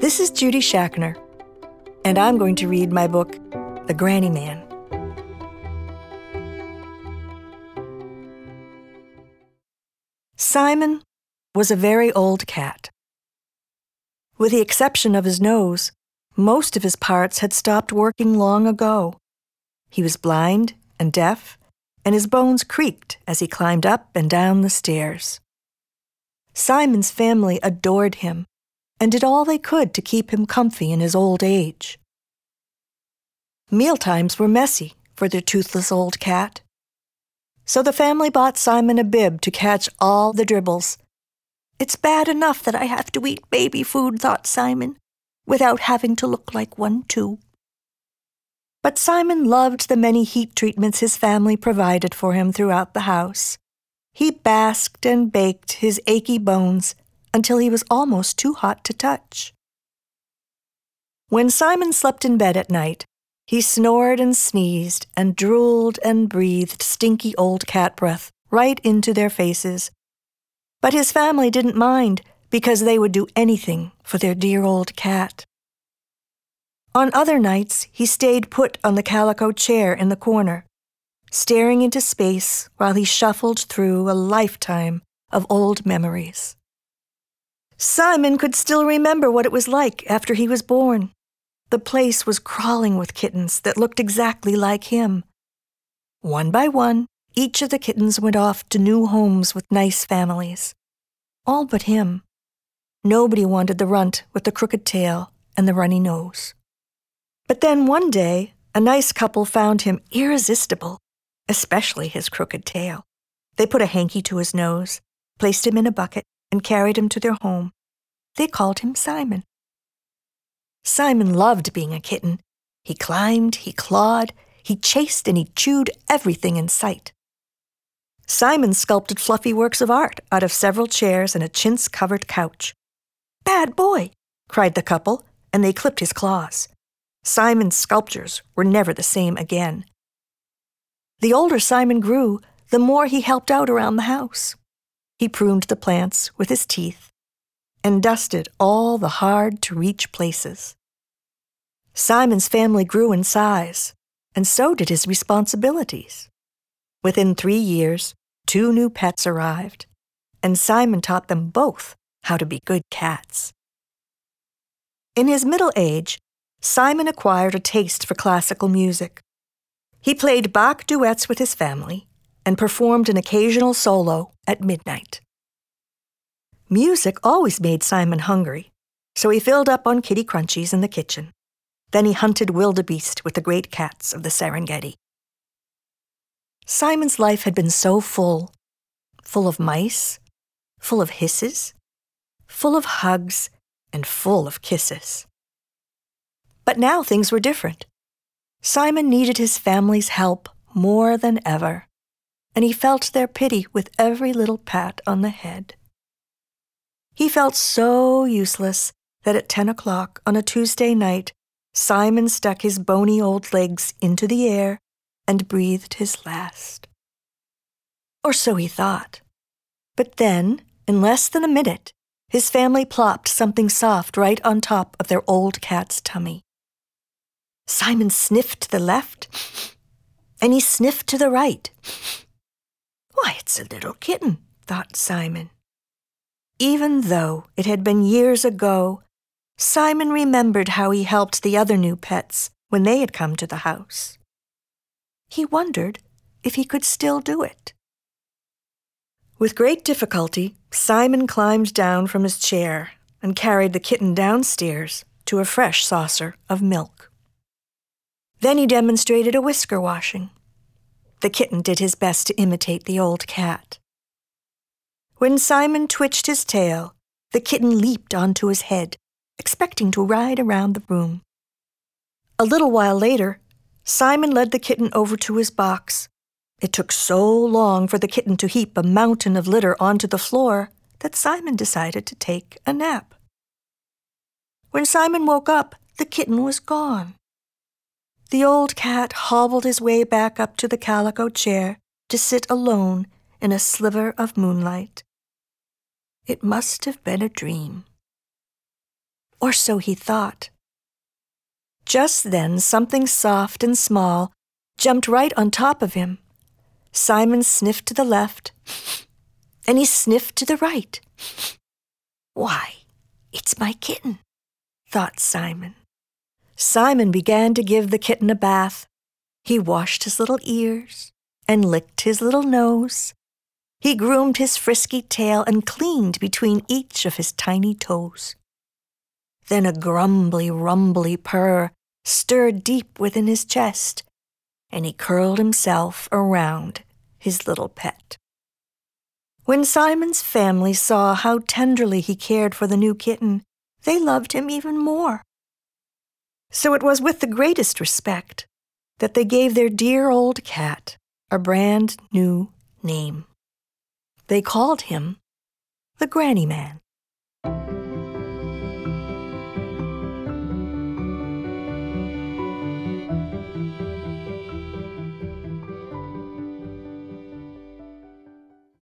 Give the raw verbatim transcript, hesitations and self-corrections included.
This is Judy Schachner, and I'm going to read my book, The Granny Man. Simon was a very old cat. With the exception of his nose, most of his parts had stopped working long ago. He was blind and deaf, and his bones creaked as he climbed up and down the stairs. Simon's family adored him and did all they could to keep him comfy in his old age. Mealtimes were messy for their toothless old cat. So the family bought Simon a bib to catch all the dribbles. "It's bad enough that I have to eat baby food," thought Simon, "without having to look like one too." But Simon loved the many heat treatments his family provided for him throughout the house. He basked and baked his achy bones until he was almost too hot to touch. When Simon slept in bed at night, he snored and sneezed and drooled and breathed stinky old cat breath right into their faces. But his family didn't mind because they would do anything for their dear old cat. On other nights, he stayed put on the calico chair in the corner, staring into space while he shuffled through a lifetime of old memories. Simon could still remember what it was like after he was born. The place was crawling with kittens that looked exactly like him. One by one, each of the kittens went off to new homes with nice families. All but him. Nobody wanted the runt with the crooked tail and the runny nose. But then one day, a nice couple found him irresistible, especially his crooked tail. They put a hanky to his nose, placed him in a bucket, and carried him to their home. They called him Simon. Simon loved being a kitten. He climbed, he clawed, he chased, and he chewed everything in sight. Simon sculpted fluffy works of art out of several chairs and a chintz-covered couch. "Bad boy!" cried the couple, and they clipped his claws. Simon's sculptures were never the same again. The older Simon grew, the more he helped out around the house. He pruned the plants with his teeth and dusted all the hard-to-reach places. Simon's family grew in size, and so did his responsibilities. Within three years, two new pets arrived, and Simon taught them both how to be good cats. In his middle age, Simon acquired a taste for classical music. He played Bach duets with his family and performed an occasional solo at midnight. Music always made Simon hungry, so he filled up on kitty crunchies in the kitchen. Then he hunted wildebeest with the great cats of the Serengeti. Simon's life had been so full, full of mice, full of hisses, full of hugs, and full of kisses. But now things were different. Simon needed his family's help more than ever, and he felt their pity with every little pat on the head. He felt so useless that at ten o'clock on a Tuesday night, Simon stuck his bony old legs into the air and breathed his last. Or so he thought. But then, in less than a minute, his family plopped something soft right on top of their old cat's tummy. Simon sniffed to the left, and he sniffed to the right. "Why, it's a little kitten," thought Simon. Even though it had been years ago, Simon remembered how he helped the other new pets when they had come to the house. He wondered if he could still do it. With great difficulty, Simon climbed down from his chair and carried the kitten downstairs to a fresh saucer of milk. Then he demonstrated a whisker washing. The kitten did his best to imitate the old cat. When Simon twitched his tail, the kitten leaped onto his head, expecting to ride around the room. A little while later, Simon led the kitten over to his box. It took so long for the kitten to heap a mountain of litter onto the floor that Simon decided to take a nap. When Simon woke up, the kitten was gone. The old cat hobbled his way back up to the calico chair to sit alone in a sliver of moonlight. It must have been a dream. or so he thought. Just then something soft and small jumped right on top of him. Simon sniffed to the left, and he sniffed to the right. Why, it's my kitten, thought Simon. Simon began to give the kitten a bath. He washed his little ears and licked his little nose. He groomed his frisky tail and cleaned between each of his tiny toes. Then a grumbly, rumbly purr stirred deep within his chest, and he curled himself around his little pet. When Simon's family saw how tenderly he cared for the new kitten, they loved him even more. So it was with the greatest respect that they gave their dear old cat a brand new name. They called him the Granny Man.